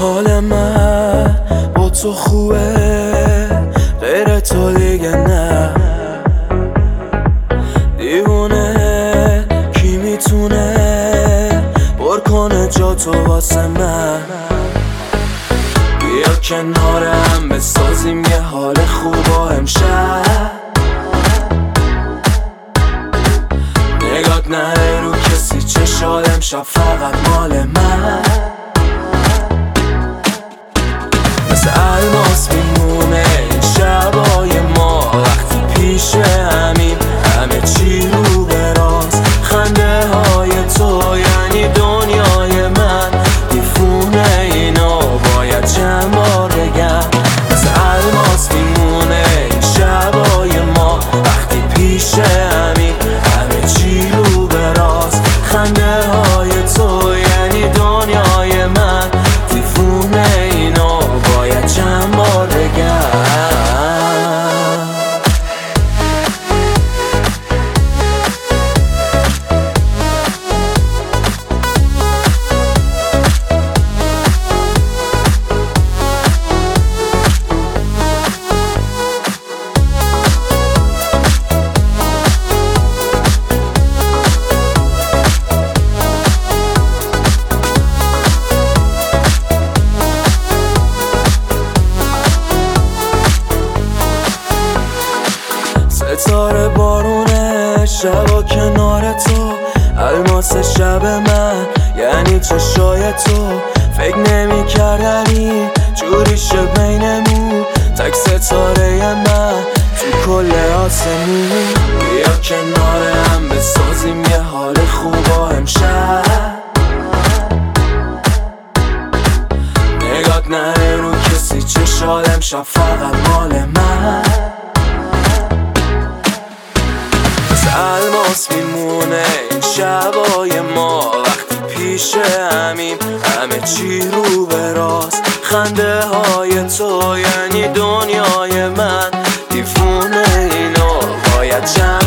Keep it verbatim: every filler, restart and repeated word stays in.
حال من با تو خوبه، غیر تو دیگه نه. دیوونه کی میتونه پر کنه جا تو واسه من؟ بیا کنارم بسازیم یه حال خوب و امشب نگات نره رو کسی چشات، امشب فقط مال من. مثل الماس میمونه این شبای ما، وقتی پیش همیم همه چی رو به راست. خنده های تو یعنی دنیای من، دیفونه اینو باید چند بار بگم. مثل الماس میمونه این شبای ما، وقتی پیش همیم همه چی رو به راست. خنده های تو یعنی دنیای من، دیفونه اینو باید چند بار بگم. ستاره بارونه شبا کنار تو، الماس شب من یعنی چشای تو. فکر نمی کردم این جوری شه بینمون، تک ستاره من تو کل آسمون. بیا کنارم بسازیم یه حال خوب و امشب نگات نره رو کسی چشات، امشب فقط مال من. الماس میمونه این شبای ما، وقتی پیش همیم همه چی رو به راست. خنده های تو یعنی دنیای من، دیفونه اینو باید چند